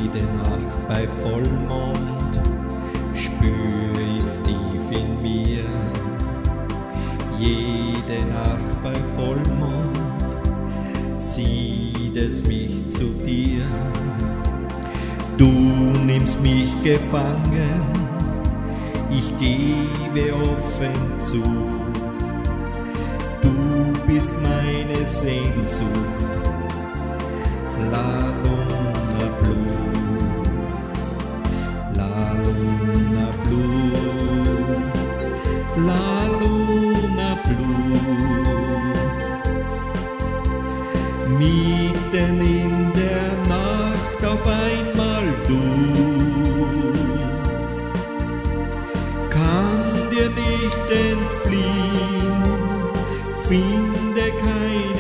Jede Nacht bei Vollmond spür ich's tief in mir. Jede Nacht bei Vollmond zieht es mich zu dir. Du nimmst mich gefangen, ich gebe offen zu. Du bist meine Sehnsucht, La Luna Blue, La Luna Blue, La Luna Blue. Mitten in der Nacht auf einmal du, kann dir nicht entfliehen, finde keine